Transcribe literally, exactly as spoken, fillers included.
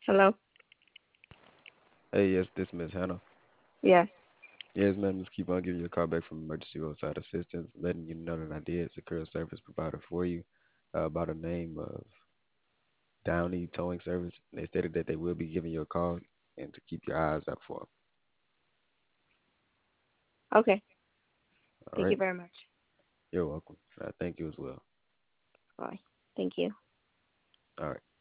Hello? Hey, yes, this Miss Hannah. Yes. Yes, ma'am, just keep on giving you a call back from Emergency Roadside Assistance, letting you know that I did secure a service provider for you uh, by the name of Downey Towing Service. They stated that they will be giving you a call and to keep your eyes out for them. Okay. All Thank you right, very much. you're welcome. Uh, thank you as well. Bye. Thank you. All right.